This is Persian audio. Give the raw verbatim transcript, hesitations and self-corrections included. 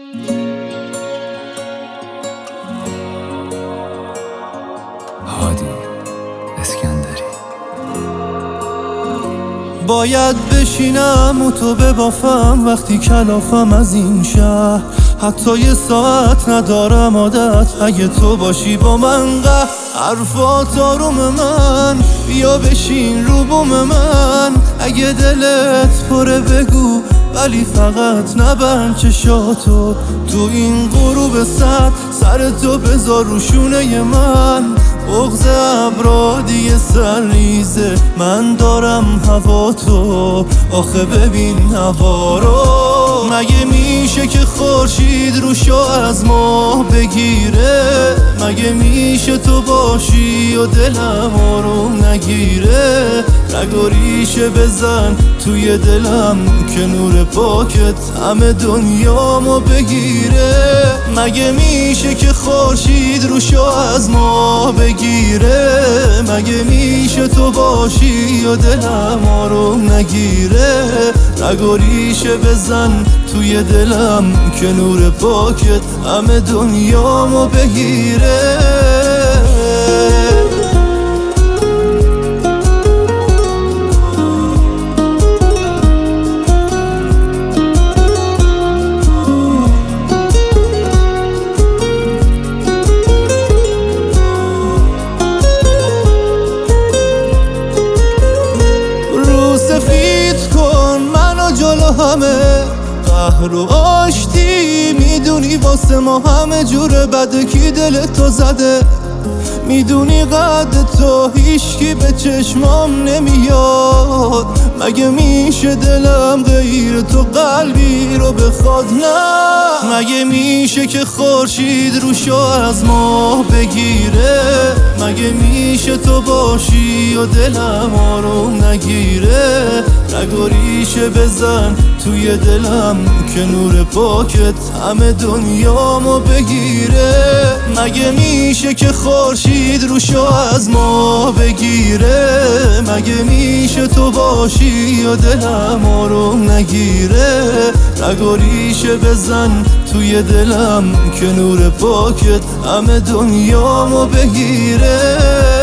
هادی اسکندری. باید بشینم و تو ببافم وقتی کلافم از این شهر، حتی یه ساعت ندارم عادت اگه تو باشی با من. قه حرفات آروم من، بیا بشین رو بوم من، اگه دلت پره بگو ولی فقط نبند چشاتو. تو این غروب سر سرتو بذار رو شونه من، بغض ابرا دیگه سرریزه، من دارم هوا تو. آخه ببین هوا رو، مگه میشه که خورشید روشو از ما بگیره؟ مگه میشه تو باشی و دلم آروم نگیره؟ رگ و ریشه بزن توی دلم که نور پاکت همه دنیامو بگیره. مگه میشه که خورشید روشو از ما بگیره؟ مگه میشه تو باشی و دلم آروم نگیره؟ رگ و ریشه بزن توی دلم که نور پاکت همه دنیامو بگیره. همه قهر و آشتی میدونی واسه ما همه جوره بده، کی دل تو زده؟ میدونی قد تو هیچکی به چشمام نمیاد، مگه میشه دلم غیر تو قلبی رو بخواد؟ نه مگه میشه که خورشید روشو از ما بگیره؟ مگه میشه تو باشی و دلم آروم نگیره؟ رگ و ریشه بزن توی دلم که نور پاکت همه دنیامو بگیره. مگه میشه که خورشید روشو از ما بگیره؟ مگه میشه تو باشی و دلم آروم نگیره؟ رگ و ریشه بزن توی دلم که نور پاکت همه دنیامو بگیره.